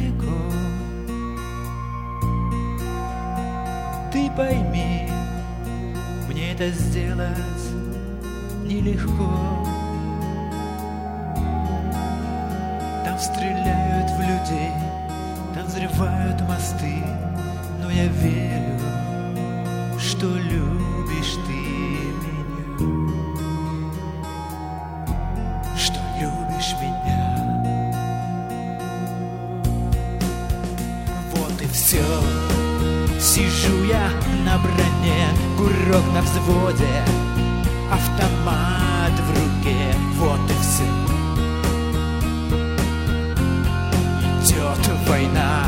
далеко. Ты пойми, мне это сделать нелегко. Там стреляют в людей, там взрывают мосты, но я верю, что любишь ты меня, что любишь меня. Вот и все. Сижу я на броне, курок на взводе, автомат в руке, вот и все. Идет война,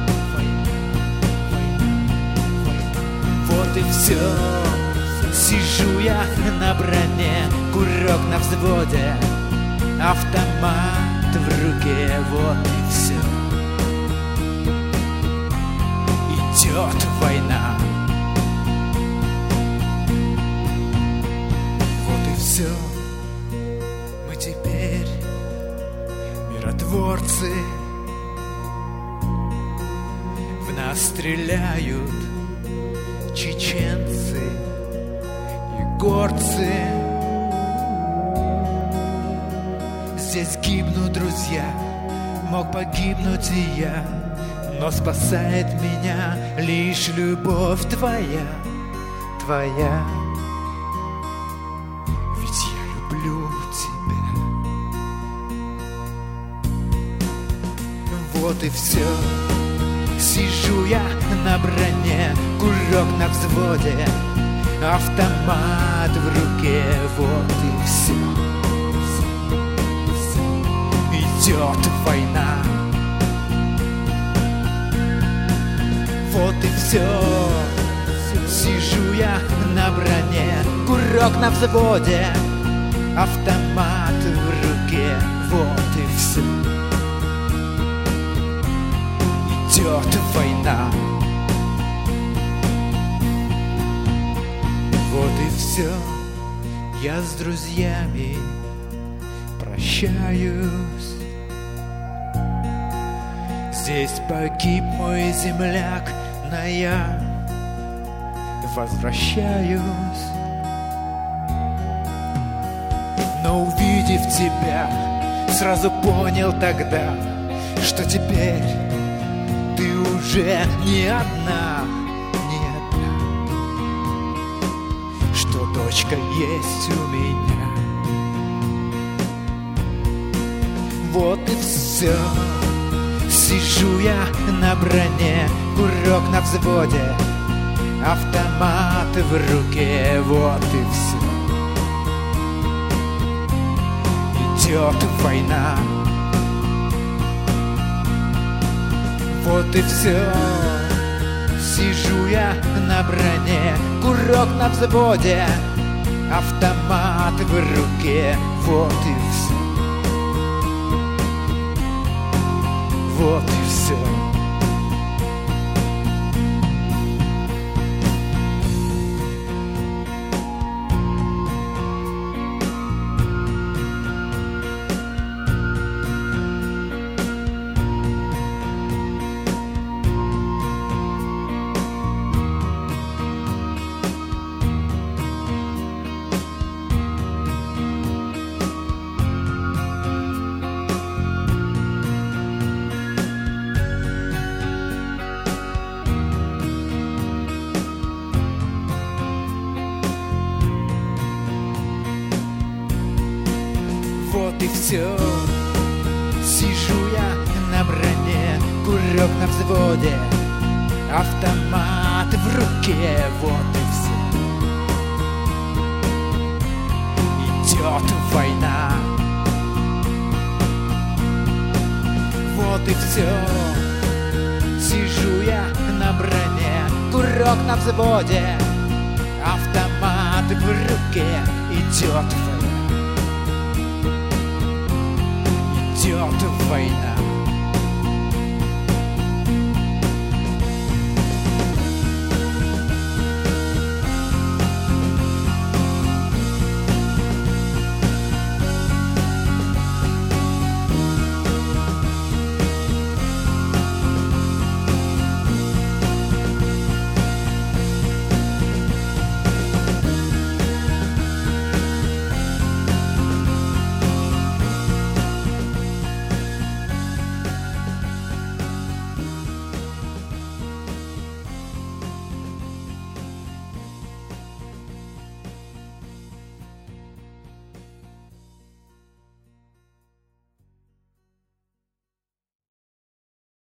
вот и все. Сижу я на броне, курок на взводе, автомат в руке, вот и все. Идет война, вот и все. Мы теперь миротворцы. В нас стреляют чеченцы и горцы. Здесь гибнут друзья, мог погибнуть и я, но спасает меня лишь любовь твоя, твоя. Ведь я люблю тебя. Вот и все. Сижу я на броне, курок на взводе, автомат в руке, вот и все. Идет война, вот и все. Сижу я на броне, курок на взводе, автомат в руке, вот и все. Идет война, вот и все. Я с друзьями прощаюсь. Здесь погиб мой земляк, но я возвращаюсь. Но увидев тебя, сразу понял тогда, что теперь ты уже не одна, не одна, что дочка есть у меня. Вот и все. Сижу я на броне, курок на взводе, автомат в руке, вот и все. Идет война, вот и все. Сижу я на броне, курок на взводе, автомат в руке, вот и все. Вот и все. Вот и все. Сижу я на броне, курок на взводе, автомат в руке, вот и все. Идет война, вот и все. Сижу я на броне, курок на взводе, автомат в руке, идет война. Идет война.